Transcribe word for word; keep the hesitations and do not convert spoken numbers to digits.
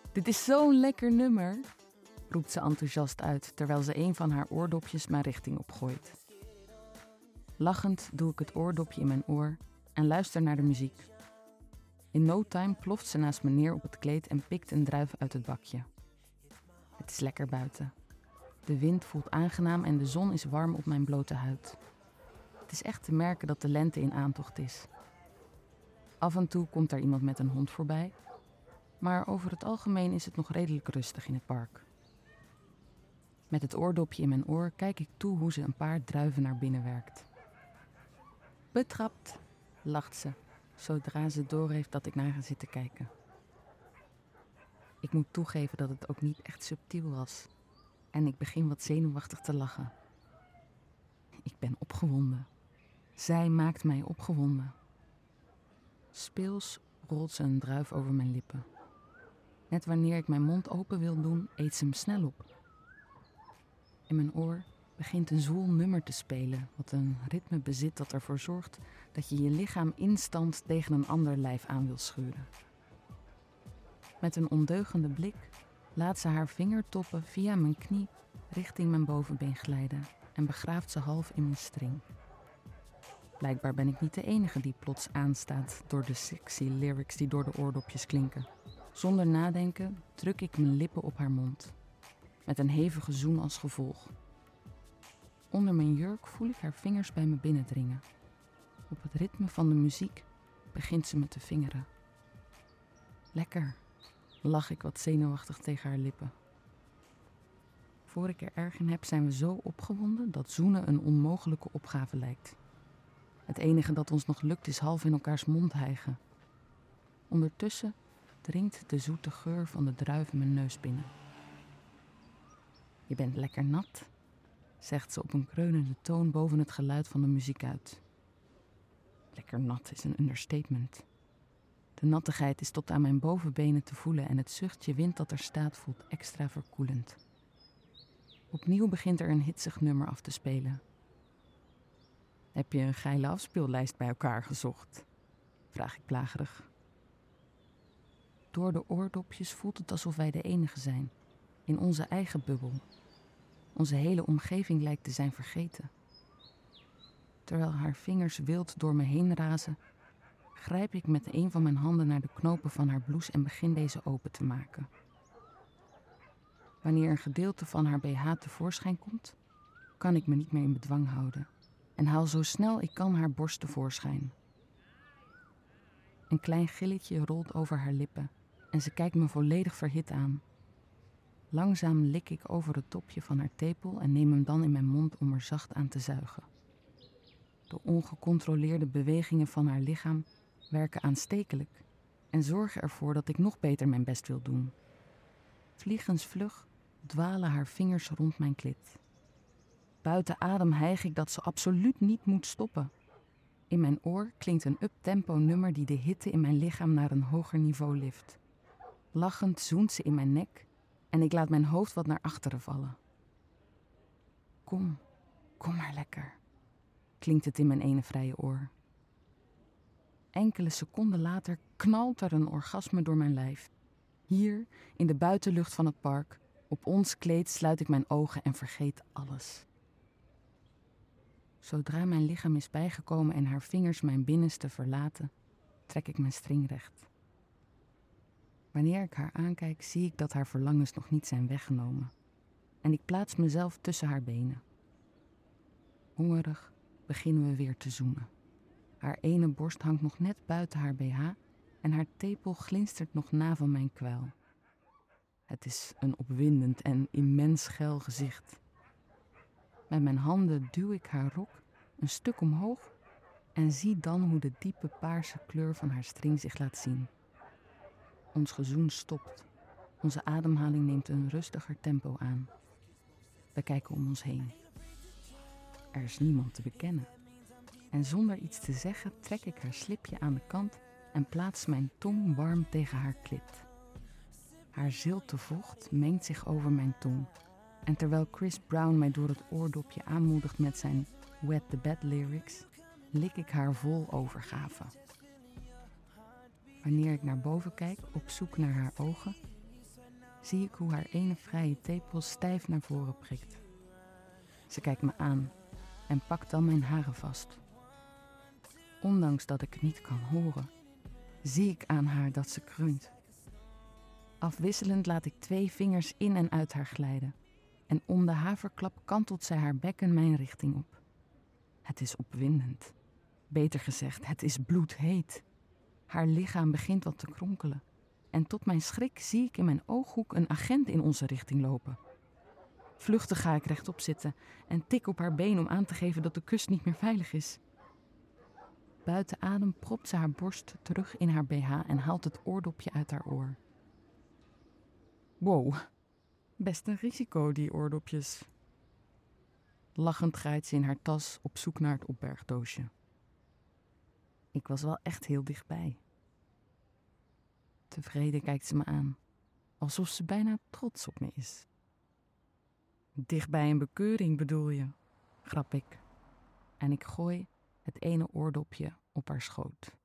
Dit is zo'n lekker nummer, roept ze enthousiast uit, terwijl ze een van haar oordopjes mijn richting opgooit. Lachend doe ik het oordopje in mijn oor en luister naar de muziek. In no time ploft ze naast me neer op het kleed en pikt een druif uit het bakje. Het is lekker buiten. De wind voelt aangenaam en de zon is warm op mijn blote huid. Het is echt te merken dat de lente in aantocht is. Af en toe komt er iemand met een hond voorbij, maar over het algemeen is het nog redelijk rustig in het park. Met het oordopje in mijn oor kijk ik toe hoe ze een paar druiven naar binnen werkt. Betrapt, lacht ze, zodra ze doorheeft dat ik naar haar zit te kijken. Ik moet toegeven dat het ook niet echt subtiel was en ik begin wat zenuwachtig te lachen. Ik ben opgewonden. Zij maakt mij opgewonden. Speels rolt ze een druif over mijn lippen. Net wanneer ik mijn mond open wil doen, eet ze hem snel op. In mijn oor begint een zwoel nummer te spelen, wat een ritme bezit dat ervoor zorgt dat je je lichaam instant tegen een ander lijf aan wil schuren. Met een ondeugende blik laat ze haar vingertoppen via mijn knie richting mijn bovenbeen glijden en begraaft ze half in mijn string. Blijkbaar ben ik niet de enige die plots aanstaat door de sexy lyrics die door de oordopjes klinken. Zonder nadenken druk ik mijn lippen op haar mond, met een hevige zoen als gevolg. Onder mijn jurk voel ik haar vingers bij me binnendringen. Op het ritme van de muziek begint ze me te vingeren. Lekker, lach ik wat zenuwachtig tegen haar lippen. Voor ik er erg in heb, zijn we zo opgewonden dat zoenen een onmogelijke opgave lijkt. Het enige dat ons nog lukt is half in elkaars mond hijgen. Ondertussen dringt de zoete geur van de druif mijn neus binnen. Je bent lekker nat, zegt ze op een kreunende toon boven het geluid van de muziek uit. Lekker nat is een understatement. De nattigheid is tot aan mijn bovenbenen te voelen en het zuchtje wind dat er staat voelt extra verkoelend. Opnieuw begint er een hitsig nummer af te spelen. Heb je een geile afspeellijst bij elkaar gezocht? Vraag ik plagerig. Door de oordopjes voelt het alsof wij de enige zijn, in onze eigen bubbel. Onze hele omgeving lijkt te zijn vergeten. Terwijl haar vingers wild door me heen razen, grijp ik met een van mijn handen naar de knopen van haar blouse en begin deze open te maken. Wanneer een gedeelte van haar B H tevoorschijn komt, kan ik me niet meer in bedwang houden en haal zo snel ik kan haar borst tevoorschijn. Een klein gilletje rolt over haar lippen en ze kijkt me volledig verhit aan. Langzaam lik ik over het topje van haar tepel en neem hem dan in mijn mond om er zacht aan te zuigen. De ongecontroleerde bewegingen van haar lichaam werken aanstekelijk en zorgen ervoor dat ik nog beter mijn best wil doen. Vliegensvlug dwalen haar vingers rond mijn klit. Buiten adem hijg ik dat ze absoluut niet moet stoppen. In mijn oor klinkt een up-tempo nummer die de hitte in mijn lichaam naar een hoger niveau lift. Lachend zoent ze in mijn nek en ik laat mijn hoofd wat naar achteren vallen. Kom, kom maar lekker, klinkt het in mijn ene vrije oor. Enkele seconden later knalt er een orgasme door mijn lijf. Hier, in de buitenlucht van het park, op ons kleed sluit ik mijn ogen en vergeet alles. Zodra mijn lichaam is bijgekomen en haar vingers mijn binnenste verlaten, trek ik mijn string recht. Wanneer ik haar aankijk, zie ik dat haar verlangens nog niet zijn weggenomen. En ik plaats mezelf tussen haar benen. Hongerig beginnen we weer te zoenen. Haar ene borst hangt nog net buiten haar B H en haar tepel glinstert nog na van mijn kwijl. Het is een opwindend en immens geil gezicht. Met mijn handen duw ik haar rok een stuk omhoog en zie dan hoe de diepe paarse kleur van haar string zich laat zien. Ons gezoen stopt. Onze ademhaling neemt een rustiger tempo aan. We kijken om ons heen. Er is niemand te bekennen. En zonder iets te zeggen trek ik haar slipje aan de kant en plaats mijn tong warm tegen haar klit. Haar zilte vocht mengt zich over mijn tong. En terwijl Chris Brown mij door het oordopje aanmoedigt met zijn Wet the Bed lyrics, lik ik haar vol overgave. Wanneer ik naar boven kijk, op zoek naar haar ogen, zie ik hoe haar ene vrije tepel stijf naar voren prikt. Ze kijkt me aan en pakt dan mijn haren vast. Ondanks dat ik het niet kan horen, zie ik aan haar dat ze kreunt. Afwisselend laat ik twee vingers in en uit haar glijden. En om de haverklap kantelt zij haar bekken mijn richting op. Het is opwindend. Beter gezegd, het is bloedheet. Haar lichaam begint wat te kronkelen. En tot mijn schrik zie ik in mijn ooghoek een agent in onze richting lopen. Vluchtig ga ik rechtop zitten en tik op haar been om aan te geven dat de kust niet meer veilig is. Buiten adem propt ze haar borst terug in haar B H en haalt het oordopje uit haar oor. Wow, best een risico, die oordopjes. Lachend graait ze in haar tas op zoek naar het opbergdoosje. Ik was wel echt heel dichtbij. Tevreden kijkt ze me aan, alsof ze bijna trots op me is. Dichtbij een bekeuring bedoel je, grap ik. En ik gooi het ene oordopje op haar schoot.